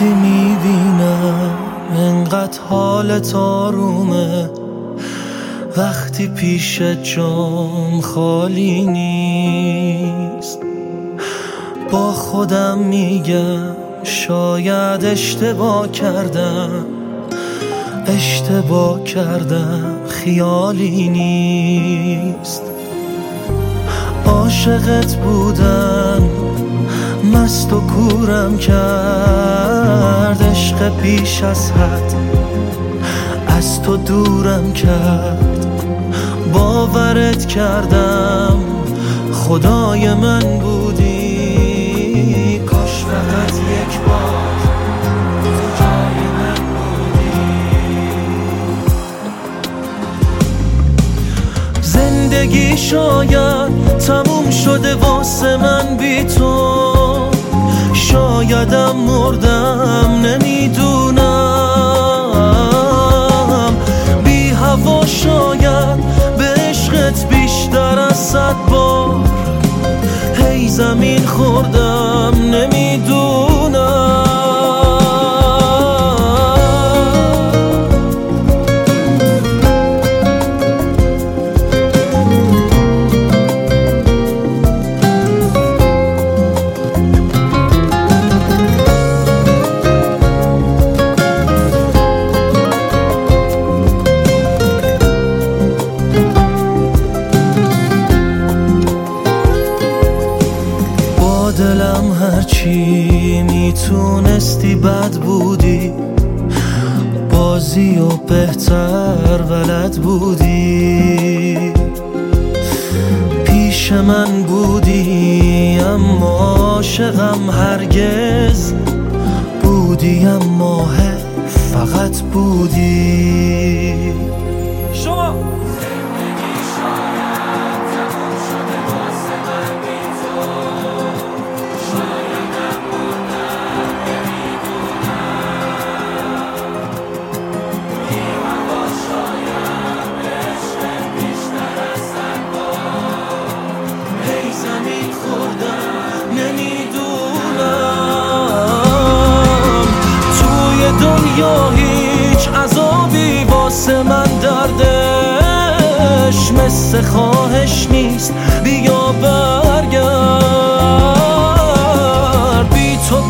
وقتی میبینم انقدر حالت آرومه، وقتی پیش جام خالی نیست، با خودم میگم شاید اشتباه کردم خیالی نیست. عاشقت بودن مست و کورم کرد، عشق بیش از حد از تو دورم کرد. باورت کردم خدای من بودی، کاش فقط یک بار تو جای من بودی. زندگی شاید تموم شده واسه من بی تو، شایدم مردم نمیدونم. بی هوا شاید به عشقت بیشتر از 100 بار هی زمین خوردم نمیدونم. دلم هرچی میتونستی بد بودی، بازی و بهتر بلد بودی. پیش من بودی اما عاشقم هرگز بودی، اما فقط بودی. شما دنیا هیچ عذابی واسه من دردش مثل خواهش نیست. بیا برگرد، بی تو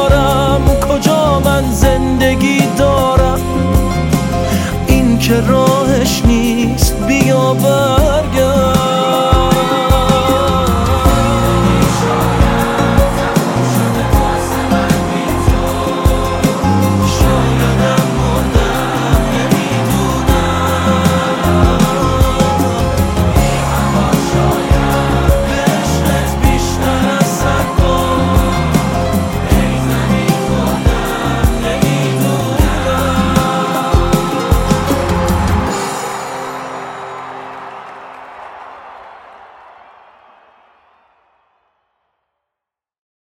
بیمارم، کجا من زندگی دارم؟ این که